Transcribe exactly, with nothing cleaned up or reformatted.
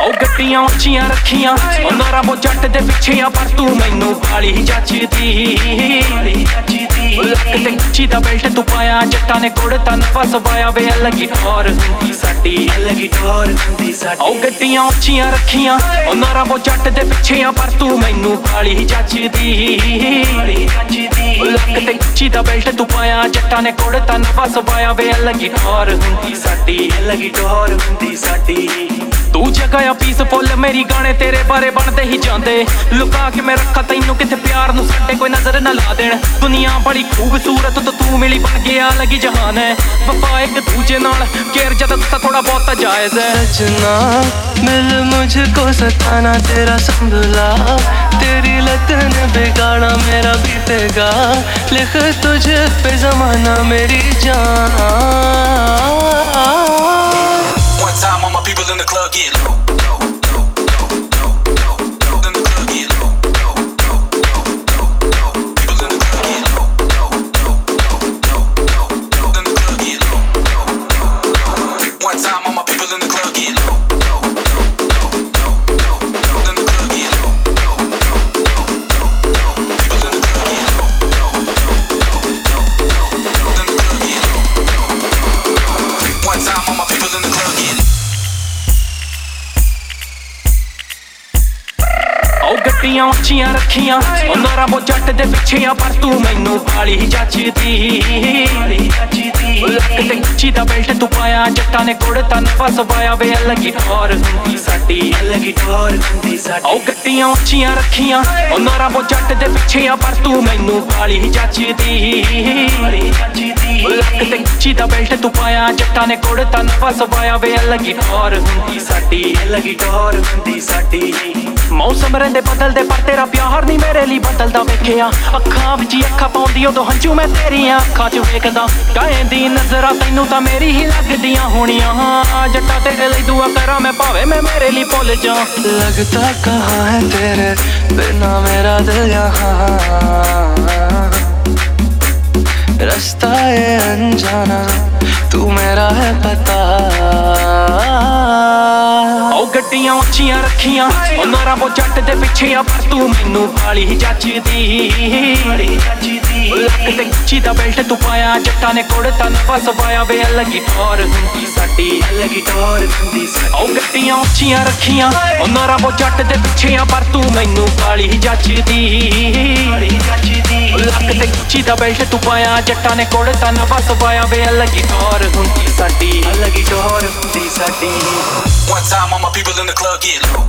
ਉਹ ਗੱਡੀਆਂ ਉੱਚੀਆਂ ਰੱਖੀਆਂ ਉਹਨਾਂ ਰੱਬੋ ਜੱਟ ਦੇ ਪਿੱਛੇ ਆ ਪਰ ਤੂੰ ਮੈਨੂੰ ਵਾਲੀ ਜੱਚਦੀ ਲੱਕ ਤੇ ਉੱਚੀ ਦਾ ਬੈਲਟ ਤੂੰ ਪਾਇਆ ਜੱਟਾਂ ਨੇ ਕੋੜ ਤਨ ਫਸਵਾਇਆ ਵੇ ਲੱਗੀ ਟੋਰ ਹੁੰਦੀ ਸਾਡੀ ਲੱਗੀ ਟੋਰ ਹੁੰਦੀ ਸਾਡੀ ਉਹ ਗੱਡੀਆਂ ਉੱਚੀਆਂ ਰੱਖੀਆਂ ਉਹਨਾਂ ਰੱਬੋ ਜੱਟ ਦੇ ਪਿੱਛੇ ਆ ਪਰ ਤੂੰ ਮੈਨੂੰ ਵਾਲੀ ਜੱਚਦੀ ਲੱਕ ਤੇ ਉੱਚੀ ਦਾ ਬੈਲਟ ਤੂੰ ਪਾਇਆ ਜੱਟਾਂ ਨੇ ਕੋੜ ਤਨ ਫਸਵਾਇਆ ਵੇ ਲੱਗੀ ਟੋਰ ਹੁੰਦੀ ਸਾਡੀ ਲੱਗੀ ਟੋਰ ਹੁੰਦੀ ਸਾਡੀ ਤੂੰ ਜਗਾ ਆ ਪੀਸਫੁੱਲ ਮੇਰੀ ਗਾਣੇ ਤੇਰੇ ਬਾਰੇ ਬਣਦੇ ਹੀ ਜਾਂਦੇ ਲੁਕਾ ਕੇ ਮੈਂ ਰੱਖਾ ਤੈਨੂੰ ਕਿਤੇ ਪਿਆਰ ਨੂੰ ਸਾਡੇ ਕੋਈ ਨਜ਼ਰ ਨਾ ਲਾ ਦੇਣ ਦੁਨੀਆ ਬੜੀ ਖੂਬਸੂਰਤ ਤੇ ਤੂੰ ਮਿਲੀ ਬਣ ਗਿਆ ਲੱਗੀ ਜਹਾਨ ਹੈ ਵਫਾ ਇੱਕ ਦੂਜੇ ਨਾਲ ਕੇਰ ਜਦ ਤਾਂ ਥੋੜਾ ਬਹੁਤ ਜਾਇਜ਼ ਹੈ सजना मिल मुझको सताना तेरा संभला तेरी लत ने बिगाड़ा मेरा बीतेगा लिख तुझे पे जमाना मेरी जान One time all my people in the club get low, low, low, low, low, low, low. In the club get low, low, low, low, low, low. People in the club get low, low, low, low, low, low, low. In the club get low, low, low, low. One time all my people in the club get low, low, low, low, low, low. In the club get low, low, low, low, low, low. People in the club get low, low, low, low, low, low. In the club get low, low, low. One time all my people in the club get low. ਉਹ ਗੱਡੀਆਂ ਉੱਚੀਆਂ ਰੱਖੀਆਂ ਉਹਨਾਂ ਰੱਬੋ ਜੱਟ ਦੇ ਪਿੱਛੇ ਆ ਪਰ ਤੂੰ ਮੈਨੂੰ ਵਾਲੀ ਜੱਚਦੀ ਲੱਕ ਤੇ ਉੱਚੀ ਦਾ ਬੈਲਟ ਤੂੰ ਪਾਇਆ ਜੱਟਾਂ ਨੇ ਕੋੜ ਤਨ ਫਸਵਾਇਆ ਵੇ ਲੱਗੀ ਟੋਰ ਹੁੰਦੀ ਸਾਡੀ ਲੱਗੀ ਟੋਰ ਹੁੰਦੀ ਸਾਡੀ ਉਹ ਗੱਡੀਆਂ ਉੱਚੀਆਂ ਰੱਖੀਆਂ ਉਹਨਾਂ ਰੱਬੋ ਜੱਟ ਦੇ ਪਿੱਛੇ ਆ ਪਰ ਤੂੰ ਮੈਨੂੰ ਵਾਲੀ ਜੱਚਦੀ ਲੱਕ ਤੇ ਉੱਚੀ ਦਾ ਬੈਲਟ ਤੂੰ ਪਾਇਆ ਜੱਟਾਂ ਨੇ ਕੋੜ ਤਨ ਫਸਵਾਇਆ ਵੇ ਲੱਗੀ ਟੋਰ ਹੁੰਦੀ ਸਾਡੀ ਲੱਗੀ ਟੋਰ ਹੁੰਦੀ ਸਾਡੀ ਮੌਸਮ ਰਹਿੰਦੇ ਬਦਲਦੇ ਪਰ ਤੇਰਾ ਪਿਆਰ ਨਹੀਂ ਮੇਰੇ ਲਈ ਬਦਲਦਾ ਵੇਖਿਆ ਅੱਖਾਂ ਵਿੱਚ ਹੀ ਅੱਖਾਂ ਪਾਉਂਦੀ ਉਦੋਂ ਹੰਝੂ ਮੈਂ ਤੇਰੀਆਂ ਅੱਖਾਂ 'ਚ ਵੇਖਦਾ ਕਾਏ ਦੀ ਨਜ਼ਰਾਂ ਤੈਨੂੰ ਤਾਂ ਮੇਰੀ ਹੀ ਲੱਗਦੀਆਂ ਹੋਣੀਆਂ ਜੱਟਾਂ ਤੇਰੇ ਲਈ ਦੁਆ ਕਰਾਂ ਮੈਂ ਭਾਵੇਂ ਮੈਂ ਮੇਰੇ ਲਈ ਭੁੱਲ ਜਾ लगता कहाँ है तेरे बिना मेरा दिल यहाँ रास्ता ये अनजाना तू मेरा है पता ਉਹ ਗੱਡੀਆਂ ਉੱਚੀਆਂ ਰੱਖੀਆਂ ਉਹਨਾਂ ਰੱਬੋ ਜੱਟ ਦੇ ਪਿੱਛੇ ਆ ਪਰ ਤੂੰ ਮੈਨੂੰ ਵਾਲੀ ਜੱਚਦੀ ਲੱਕ ਤੇ ਉੱਚੀ ਦਾ ਬੈਲਟ ਤੂੰ ਪਾਇਆ ਜੱਟਾਂ ਨੇ ਕੋੜ ਤਨ ਫਸਵਾਇਆ ਵੇ ਲੱਗੀ ਟੋਰ ਹੁੰਦੀ ਸਾਡੀ ਲੱਗੀ ਟੋਰ ਹੁੰਦੀ ਸਾਡੀ ਉਹ ਗੱਡੀਆਂ ਉੱਚੀਆਂ ਰੱਖੀਆਂ ਉਹਨਾਂ ਰੱਬੋ ਜੱਟ ਦੇ ਪਿੱਛੇ ਆ ਪਰ ਤੂੰ ਮੈਨੂੰ ਵਾਲੀ ਜੱਚਦੀ ਲੱਕ ਤੇ ਉੱਚੀ ਦਾ ਬੈਲਟ ਤੂੰ ਪਾਇਆ ਜੱਟਾਂ ਨੇ ਕੋੜ ਤਨ ਫਸਵਾਇਆ ਵੇ ਲੱਗੀ ਟੋਰ ਹੁੰਦੀ ਸਾਡੀ ਲੱਗੀ ਟੋਰ ਹੁੰਦੀ ਸਾਡੀ One time all my people in the club get low.